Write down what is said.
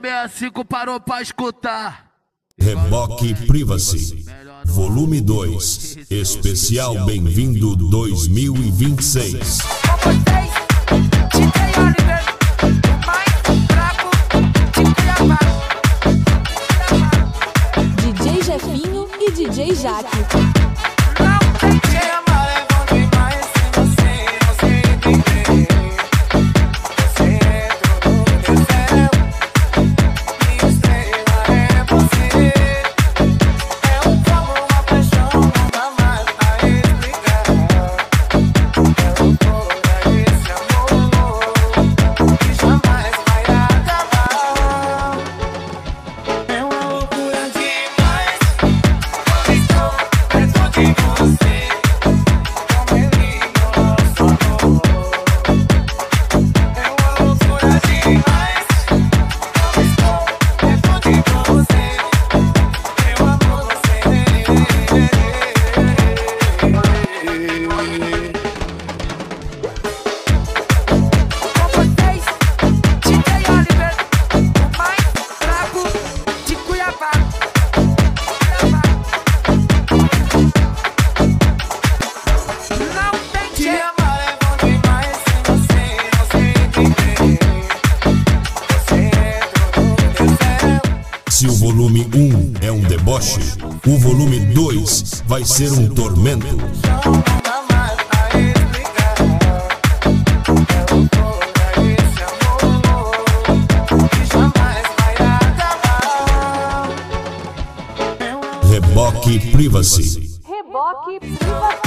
65 parou pra escutar. Reboque Privacy, volume 2, especial Bem-vindo 2026. DJ Jefinho e DJ Jaque. Se o volume 1 é um deboche, o volume 2 vai ser um tormento. Reboque Privacy. Reboque Privacy.